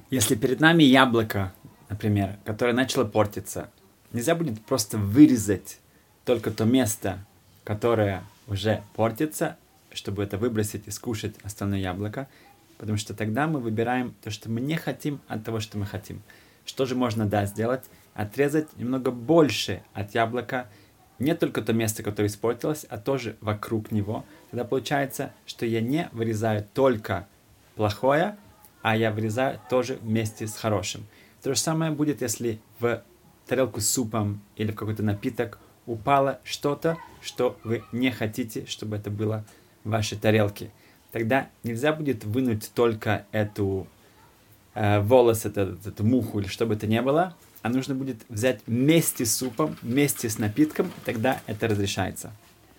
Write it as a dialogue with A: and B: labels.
A: Если перед нами яблоко, например, которое начало портиться, нельзя будет просто вырезать только то место, которое уже портится, чтобы это выбросить и скушать остальное яблоко, потому что тогда мы выбираем то, что мы не хотим, от того, что мы хотим. Что же можно сделать? Отрезать немного больше от яблока, не только то место, которое испортилось, а тоже вокруг него. Тогда получается, что я не вырезаю только плохое, а я вырезаю тоже вместе с хорошим. То же самое будет, если в тарелку с супом или в какой-то напиток упало что-то, что вы не хотите, чтобы это было в вашей тарелке. Тогда нельзя будет вынуть только эту волос, эту муху или что бы это ни было, а нужно будет взять вместе с супом, вместе с напитком, и тогда это разрешается.